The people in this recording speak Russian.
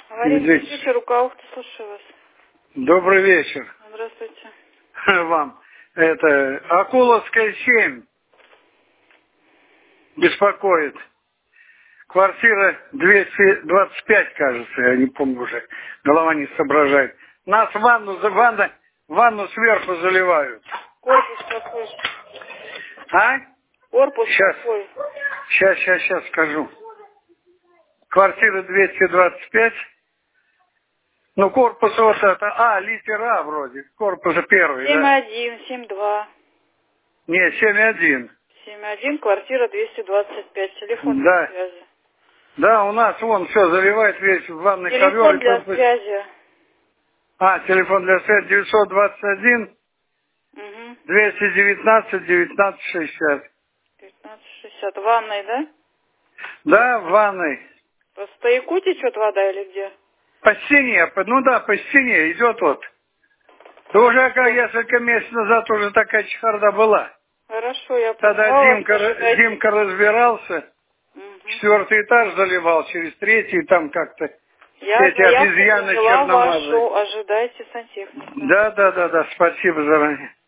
Аварийный диспетчер Рука-Ухта, слушаю вас. Добрый вечер. Здравствуйте. Вам. Это Акуловская 7 беспокоит. Квартира 225, кажется, я не помню уже. Голова не соображает. Нас ванну сверху заливают. Корпус какой? А? Корпус Сейчас. какой? Сейчас скажу. Квартира 225. Ну, корпус вот это. Литера вроде. Корпуса первый, да? 7-1, 7-2. Не, 7-1. 7-1, квартира 225. Телефон для Да. связи. Да, у нас вон все заливает весь ванный ковер. Телефон для связи. Телефон для связи 921 Угу. 219 1960. 1560. Ванной, да? Да, в ванной. По стояку течет вода или где? По стене, по стене идет вот. Да уже как несколько месяцев назад уже такая чехарда была. Хорошо, я Тогда поняла. Димка разбирался, Угу. 4-й этаж заливал, через 3-й там как-то Я эти заявку обезьяны приняла черномазые. вашу. Ожидайте сантехника. Да, спасибо заранее.